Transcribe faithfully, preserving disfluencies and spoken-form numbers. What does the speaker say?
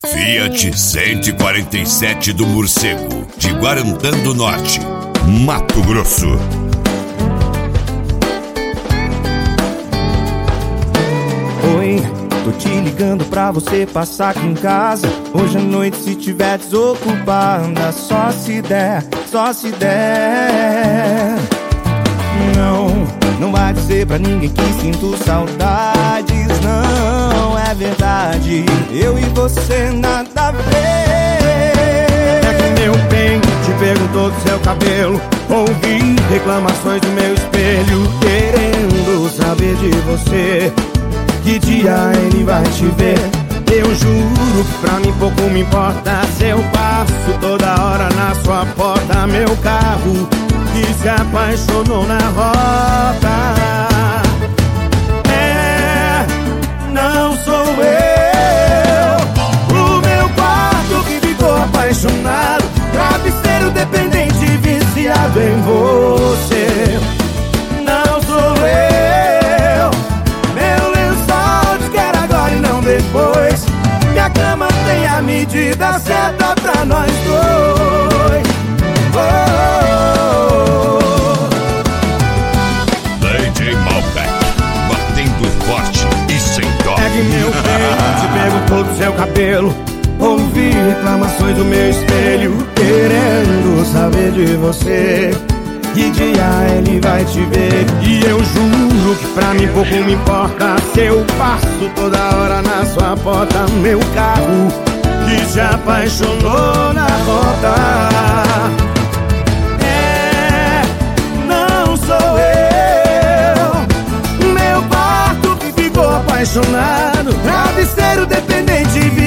Fiat cento e quarenta e sete do Morcego, de Guarantã do Norte, Mato Grosso. Oi, tô te ligando pra você passar aqui em casa hoje à noite se tiver desocupada. Só se der, só se der. Não, não vai dizer pra ninguém que sinto saudades. Não, é verdade, eu e você nada a ver. É que meu bem, te perguntou do seu cabelo, ouvi reclamações do meu espelho, querendo saber de você, que dia ele vai te ver. Eu juro que pra mim pouco me importa se eu passo toda hora na sua porta. Meu carro que se apaixonou na rota. É, não sou eu. O meu quarto que ficou apaixonado, travesseiro dependente, viciado em você. Não sou eu. Meu lençol te quer agora e não depois. Minha cama tem a medida certa pra nós dois. Oh. D J Malbec, batendo forte e sem dó. É que meu bem, te perguntou do seu cabelo, ouvi reclamações do meu espelho, querendo saber de você, que dia ele vai te ver. E eu juro que pra mim pouco me importa se eu passo toda hora na sua porta. Meu carro que se apaixonou na rota. É, não sou eu. Meu quarto que ficou apaixonado, travesseiro dependente,